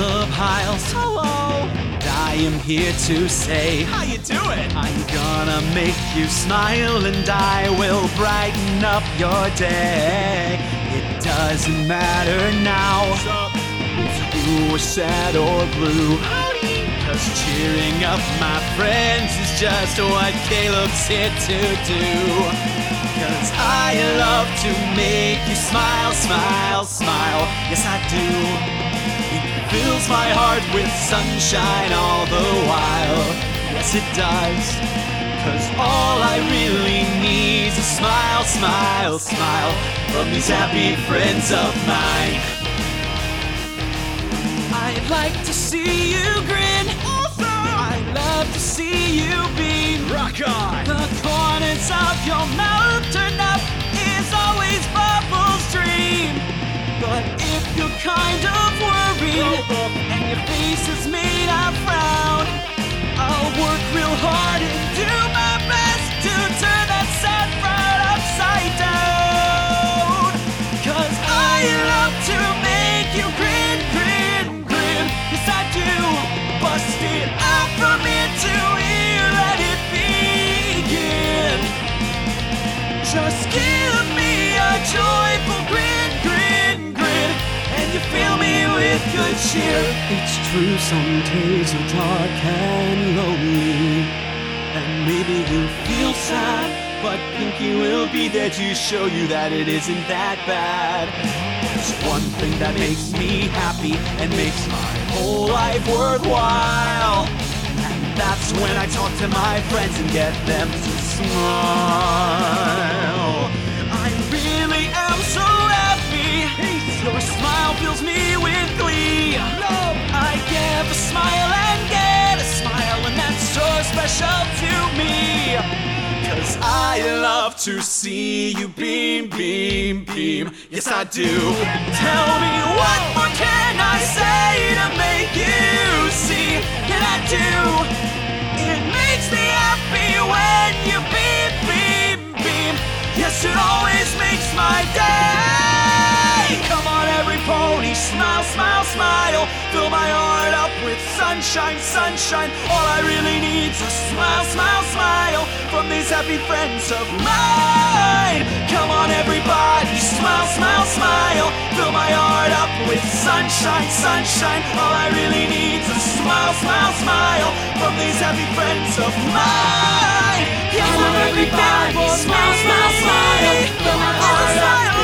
the piles. Hello. I am here to say, how you doing? I'm gonna make you smile and I will brighten up your day. It doesn't matter now if you were sad or blue. Cause cheering up my friends is just what Caleb's here to do. Cause I love to make you smile, smile, smile. Yes, I do. It fills my heart with sunshine all the while. Yes, it does. Cause all I really need is a smile, smile, smile from these happy friends of mine. I'd like to see you grin. Awesome! I love to see you beam. Rock on! The corners of your mouth turn up is always Bubble's dream. But if you're kind of worried and your face is made of frown, I'll work real hard and do my best to turn that sad frown upside down. Cause I love to make you grin, grin, grin. Yes, I do. Bust it out from ear to ear, let it begin. Just give me a joyful grin, grin, grin, and you fill me with good cheer. It's true, some days are dark and lonely, and maybe you feel sad, but Pinky will be there to show you that it isn't that bad. There's one thing that makes me happy and makes my whole life worthwhile, and that's when I talk to my friends and get them to smile. I really am so happy. Your smile fills me with glee. I give a smile and get a smile, and that's so special to me. Cause I love to see you beam, beam, beam. Yes, I do. Tell me what more can I say to make you see that I do. It makes me happy when you beam, beam, beam. Yes, it always makes my day. Come on, every pony, smile, smile, smile. Fill my heart up with sunshine, sunshine. All I really need's a smile, smile, smile from these happy friends of mine. Come on, everybody, smile, smile, smile. Fill my heart up with sunshine, sunshine. All I really need's a smile, smile, smile from these happy friends of mine. Come on, everybody, smile, smile, smile. Fill my heart up.